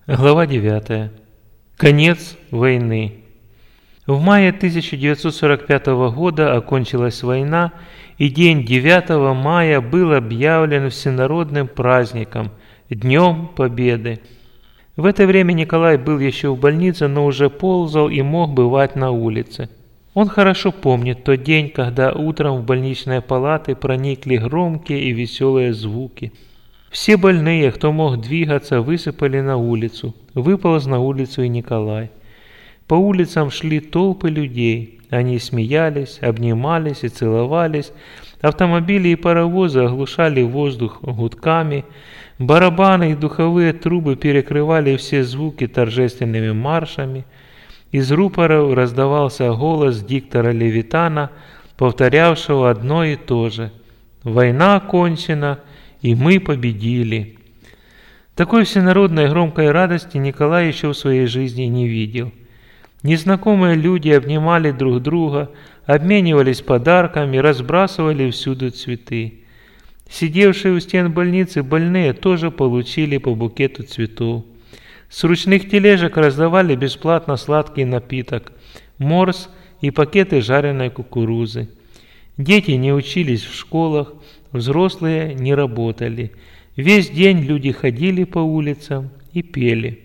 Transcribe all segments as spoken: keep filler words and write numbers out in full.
Глава девятая. Конец войны. В мае тысяча девятьсот сорок пятого года окончилась война, и день девятого мая был объявлен всенародным праздником – Днем Победы. В это время Николай был еще в больнице, но уже ползал и мог бывать на улице. Он хорошо помнит тот день, когда утром в больничные палаты проникли громкие и веселые звуки. Все больные, кто мог двигаться, высыпали на улицу. Выполз на улицу и Николай. По улицам шли толпы людей. Они смеялись, обнимались и целовались. Автомобили и паровозы оглушали воздух гудками. Барабаны и духовые трубы перекрывали все звуки торжественными маршами. Из рупоров раздавался голос диктора Левитана, повторявшего одно и то же: «Война окончена, и мы победили». Такой всенародной громкой радости Николай еще в своей жизни не видел. Незнакомые люди обнимали друг друга, обменивались подарками, разбрасывали всюду цветы. Сидевшие у стен больницы больные тоже получили по букету цветов. С ручных тележек раздавали бесплатно сладкий напиток, морс и пакеты жареной кукурузы. Дети не учились в школах, взрослые не работали. Весь день люди ходили по улицам и пели.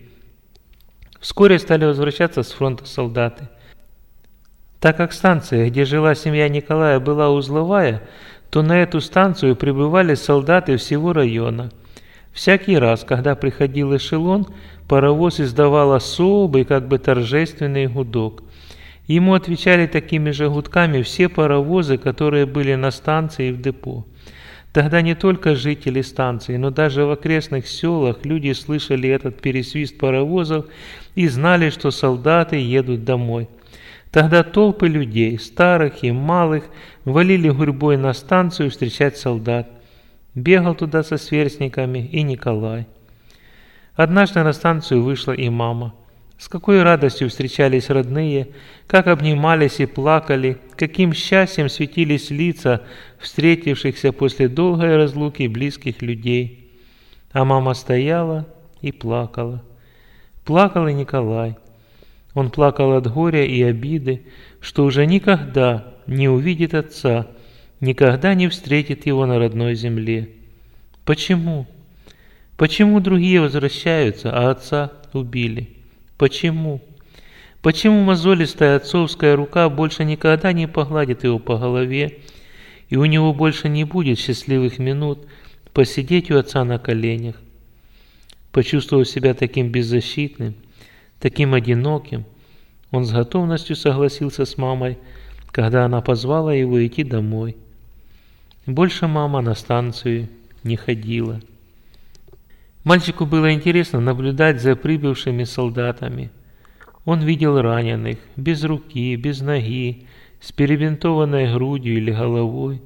Вскоре стали возвращаться с фронта солдаты. Так как станция, где жила семья Николая, была узловая, то на эту станцию прибывали солдаты всего района. Всякий раз, когда приходил эшелон, паровоз издавал особый, как бы торжественный гудок. Ему отвечали такими же гудками все паровозы, которые были на станции и в депо. Тогда не только жители станции, но даже в окрестных селах люди слышали этот пересвист паровозов и знали, что солдаты едут домой. Тогда толпы людей, старых и малых, валили гурьбой на станцию встречать солдат. Бегал туда со сверстниками и Николай. Однажды на станцию вышла и мама. С какой радостью встречались родные, как обнимались и плакали, каким счастьем светились лица встретившихся после долгой разлуки близких людей. А мама стояла и плакала. Плакал и Николай. Он плакал от горя и обиды, что уже никогда не увидит отца, никогда не встретит его на родной земле. Почему? Почему другие возвращаются, а отца убили? Почему? Почему мозолистая отцовская рука больше никогда не погладит его по голове, и у него больше не будет счастливых минут посидеть у отца на коленях? Почувствовав себя таким беззащитным, таким одиноким, он с готовностью согласился с мамой, когда она позвала его идти домой. Больше мама на станцию не ходила. Мальчику было интересно наблюдать за прибывшими солдатами. Он видел раненых, без руки, без ноги, с перебинтованной грудью или головой.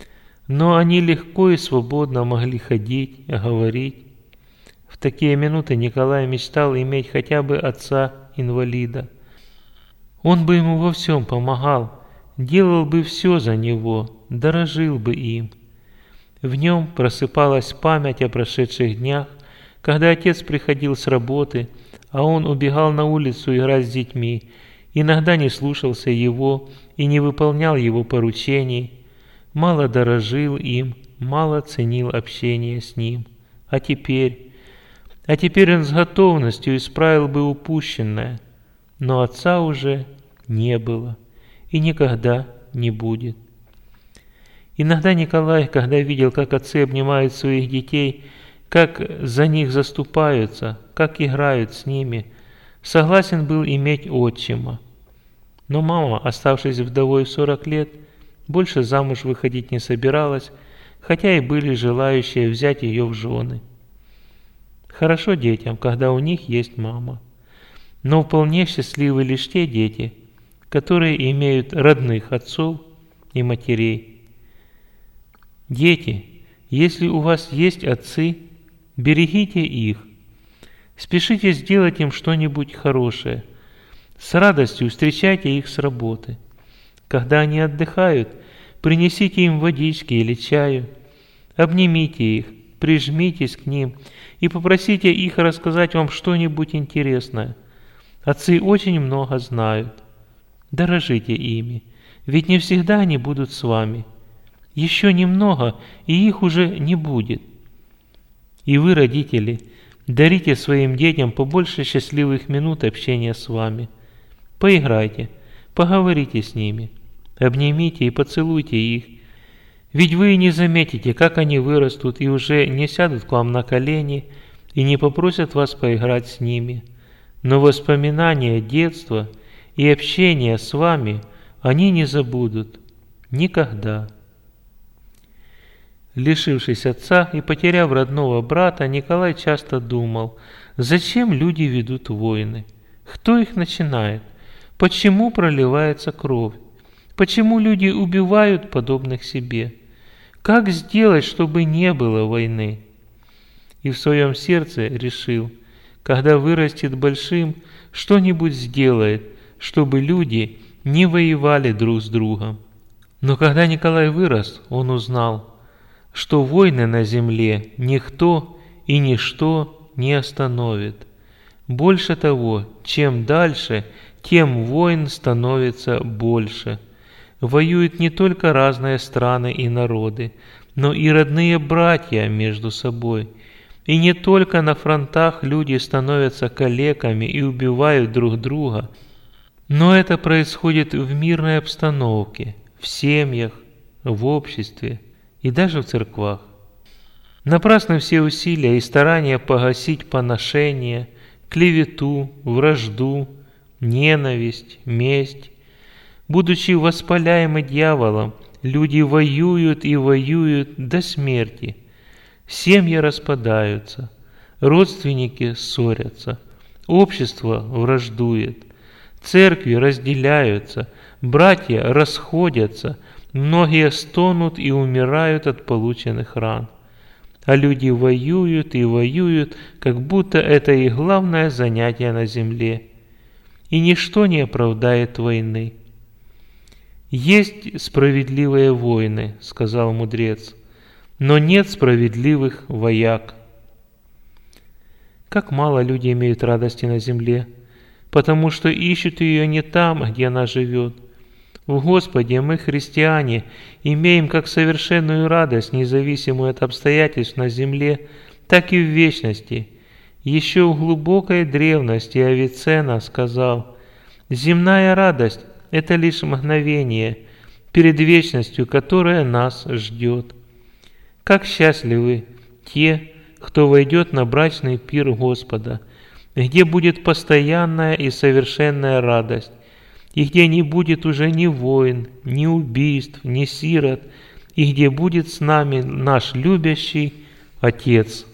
Но они легко и свободно могли ходить, говорить. В такие минуты Николай мечтал иметь хотя бы отца-инвалида. Он бы ему во всем помогал, делал бы все за него, дорожил бы им. В нем просыпалась память о прошедших днях, когда отец приходил с работы, а он убегал на улицу играть с детьми, иногда не слушался его и не выполнял его поручений, мало дорожил им, мало ценил общение с ним. А теперь... А теперь он с готовностью исправил бы упущенное, но отца уже не было и никогда не будет. Иногда Николай, когда видел, как отцы обнимают своих детей, как за них заступаются, как играют с ними, согласен был иметь отчима. Но мама, оставшись вдовой в сорок лет, больше замуж выходить не собиралась, хотя и были желающие взять ее в жены. Хорошо детям, когда у них есть мама. Но вполне счастливы лишь те дети, которые имеют родных отцов и матерей. Дети, если у вас есть отцы, берегите их. Спешите сделать им что-нибудь хорошее. С радостью встречайте их с работы. Когда они отдыхают, принесите им водички или чаю. Обнимите их, прижмитесь к ним и попросите их рассказать вам что-нибудь интересное. Отцы очень много знают. Дорожите ими, ведь не всегда они будут с вами. Еще немного, и их уже не будет. И вы, родители, дарите своим детям побольше счастливых минут общения с вами. Поиграйте, поговорите с ними, обнимите и поцелуйте их. Ведь вы не заметите, как они вырастут и уже не сядут к вам на колени и не попросят вас поиграть с ними. Но воспоминания детства и общения с вами они не забудут никогда. Лишившись отца и потеряв родного брата, Николай часто думал, зачем люди ведут войны, кто их начинает, почему проливается кровь, почему люди убивают подобных себе, как сделать, чтобы не было войны. И в своем сердце решил, когда вырастет большим, что-нибудь сделает, чтобы люди не воевали друг с другом. Но когда Николай вырос, он узнал, что войны на земле никто и ничто не остановит. Больше того, чем дальше, тем войн становится больше. Воюют не только разные страны и народы, но и родные братья между собой. И не только на фронтах люди становятся калеками и убивают друг друга, но это происходит в мирной обстановке, в семьях, в обществе и даже в церквах. Напрасны все усилия и старания погасить поношение, клевету, вражду, ненависть, месть. Будучи воспаляемы дьяволом, люди воюют и воюют до смерти. Семьи распадаются, родственники ссорятся, общество враждует, церкви разделяются, братья расходятся, многие стонут и умирают от полученных ран. А люди воюют и воюют, как будто это их главное занятие на земле. И ничто не оправдает войны. «Есть справедливые войны», — сказал мудрец, — «но нет справедливых вояк». Как мало люди имеют радости на земле, потому что ищут ее не там, где она живет. В Господе мы, христиане, имеем как совершенную радость, независимую от обстоятельств на земле, так и в вечности. Еще в глубокой древности Авиценна сказал: «Земная радость – это лишь мгновение перед вечностью, которая нас ждет». Как счастливы те, кто войдет на брачный пир Господа, где будет постоянная и совершенная радость, и где не будет уже ни войн, ни убийств, ни сирот, и где будет с нами наш любящий Отец